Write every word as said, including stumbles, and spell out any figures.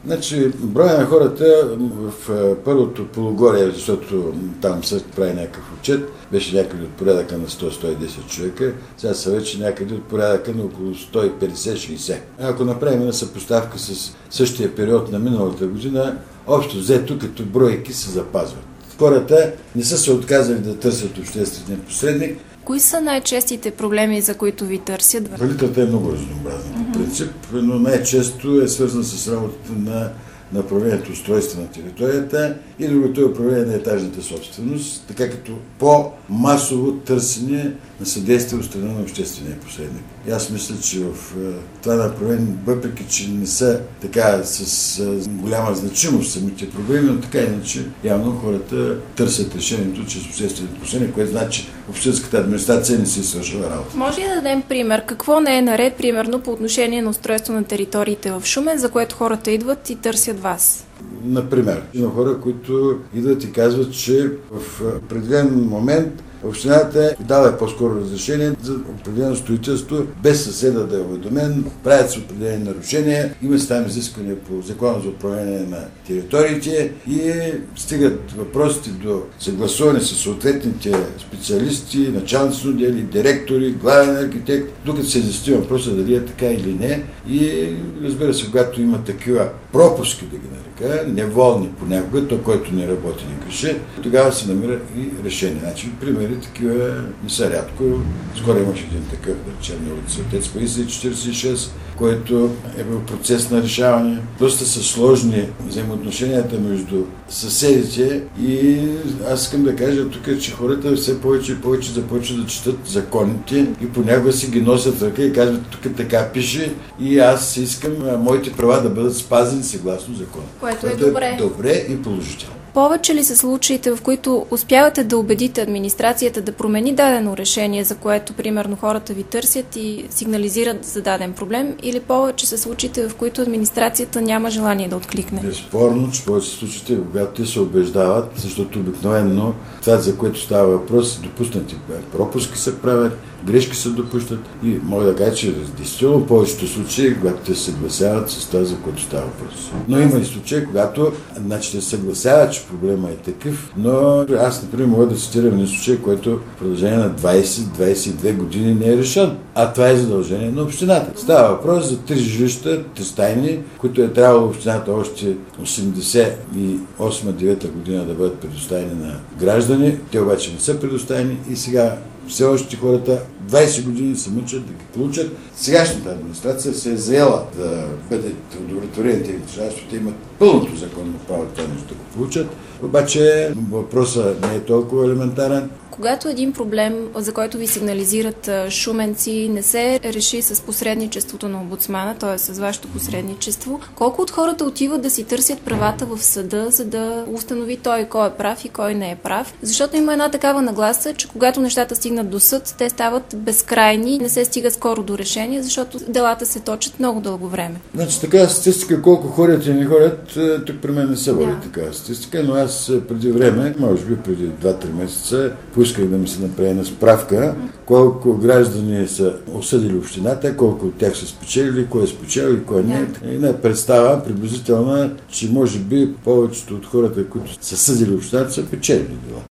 Значи, броя на хората в първото полугодие, защото там се прави някакъв отчет, беше някъде от порядъка на сто до сто и десет човека, сега са вече някъде от порядъка на около сто и петдесет до шейсет. Ако направим на съпоставка с същия период на миналата година, общо взето като бройки се запазват. Хората не са се отказали да търсят обществения посредник. Кои са най-честите проблеми, за които ви търсят? Валитата е много разнообразна по mm-hmm. принцип, но най-често е свързана с работата на направлението устройство на територията и другото е управление на етажната собственост, така като по-масово търсене на съдействие от страна на обществения посредник. И аз мисля, че в това направление, въпреки че не са така с голяма значимост самите проблеми, но така иначе явно хората търсят решението чрез обществения посредник, което значи общинската администрация не си свършила работа. Може ли да дадем пример? Какво не е наред, примерно, по отношение на устройство на териториите в Шумен, за което хората идват и търсят вас? Например, има хора, които идват и казват, че в определен момент общината дава по-скоро разрешение за определено строителство, без съседа да е уведомен, правят се определени нарушения, има се там изисквания по закона за управление на териториите и стигат въпросите до съгласуване с съответните специалисти, началници на отдели, директори, главен архитект, докато се изясни въпроса дали е така или не. И разбира се, когато има такива пропуски, да ги нарека, неволни понякога, то, който не работи, не греши, тогава се намира и решение. Значи, примери такива не са рядко. Скоро имаше един такъв, да речем, на улица Отец Паисий четиридесет и шест, който е бил процес на решаване. Доста са сложни взаимоотношенията между съседите и аз искам да кажа тук, че хората все повече и повече започват да четат законите и понякога си ги носят в ръка и казват, тук така пише и аз искам моите права да бъдат спазени съгласно закона. Което е добре. Е добре и положително. Повече ли са случаите, в които успявате да убедите администрацията да промени дадено решение, за което, примерно, хората ви търсят и сигнализират за даден проблем, или повече са случаите, в които администрацията няма желание да откликне? Безспорно, че повече са случаите, когато те се убеждават, защото обикновено това, за което става въпрос, допуснати пропуски се правят, грешки се допущат и мога да кажа, че действително повечето случаи, когато те се съгласяват с това, за което става въпрос. Но има и случаи, когато значи, те се съгласяват, че проблема е такъв, но аз, например, мога да цитирам един случай, който в продължение на двайсет до двайсет и две години не е решен, а това е задължение на общината. Става въпрос за три жилища, тристайни, които е трябвало общината още осемдесет и осма девета година да бъдат предоставени на граждани, те обаче не са предоставени и сега все още хората двайсет години се мъчат да ги получат. Сегашната администрация се е заела да бъдат удовлетворените, защото те имат пълното законно право това нещо да го получат. Обаче въпросът не е толкова елементарен. Когато един проблем, за който ви сигнализират шуменци, не се реши с посредничеството на омбудсмана, т.е. с вашето посредничество, колко от хората отиват да си търсят правата в съда, за да установи той кой е прав и кой не е прав? Защото има една такава нагласа, че когато нещата стигнат до съд, те стават безкрайни, не се стига скоро до решение, защото делата се точат много дълго време. Значи така статистика, колко ходят и не ходят, тук при мен не се води да. такава статистика, но аз преди време, може би преди два-три месеца, поисках да ми се направи на справка колко граждани са осъдили общината, колко от тях са спечелили, кой е спечелил и кой не. И не представа приблизително, че може би повечето от хората, които са съдили общината, са печелили дела.